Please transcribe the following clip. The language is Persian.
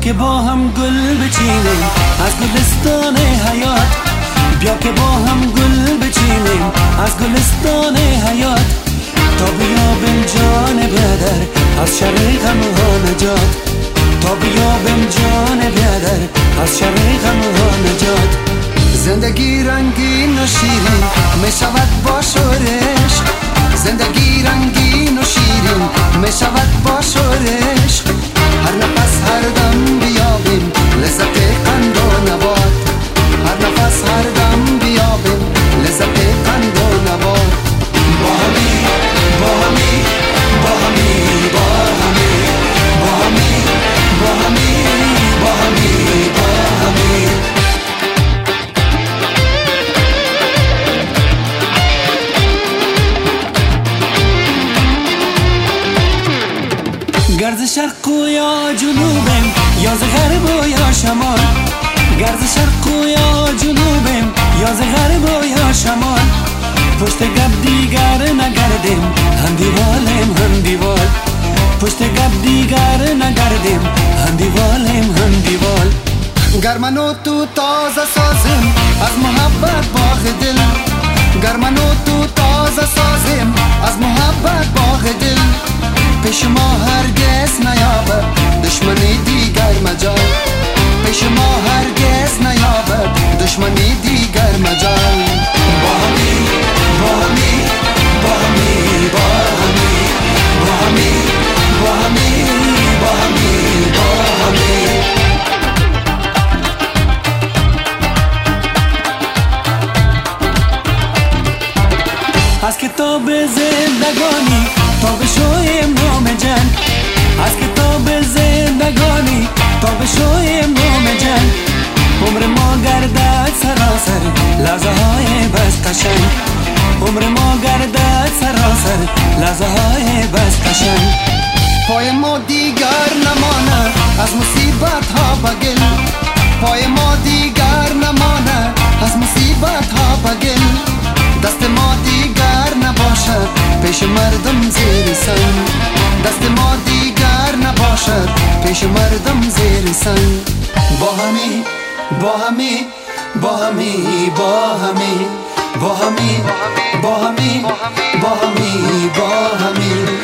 که با هم گل بچینیم از گلستان حیات، بیا که با هم گل بچینیم از گلستان حیات، تا بیابیم جان برادر از شر غمها نجات، تا بیابیم جان برادر از شر غمها نجات. زندگی رنگین و شیرین می شود با شورش، زندگی رنگین و شیرین می شود با شورش، هر نفس هر دم بیابیم لذت قند و نبات، هر نفس هر دم بیابیم لذت قند و نبات. با همی با همی با همی با همی با همی با همی با همی با همی. گرز شرق و یا جنوبیم یا ز غرب و یا شمال، گرز شرق و یا جنوبیم یا ز غرب و یا شمال، پشت گپ دیگر نگردیم هم دیوالیم هم دیوال، پشت گپ دیگر نگردیم هم دیوالیم هم دیوال. گر من و تو تازه سازیم از محبت باغ دل، گر من و تو تازه سازیم از محبت باغ دل، پیش ما هرگز نیابد دشمنی دیگر مجال، پیش ما هرگز نیابد دشمنی دیگر مجال. با همی با همی با همی با همی با همی با همی با همی با همی. از کتاب زندگانی تا بشویم نام جنگ، از کتاب زندگانی تا بشویم نام جنگ، عمر ما گردد سراسر لحظه های بس قشنگ، عمر ما گردد سراسر لحظه های بس قشنگ. پای ما دیگر نماند از مصیبت ها بگل، پای ما دیگر نماند از مصیبت ها بگل، دست ما دیگر نباشد پیش مردم زیر سنگ، دست ما دیگر نباشد پیش مردم زیر سنگ. با همی با همی با همی با همی با همی با همی با همی با همی.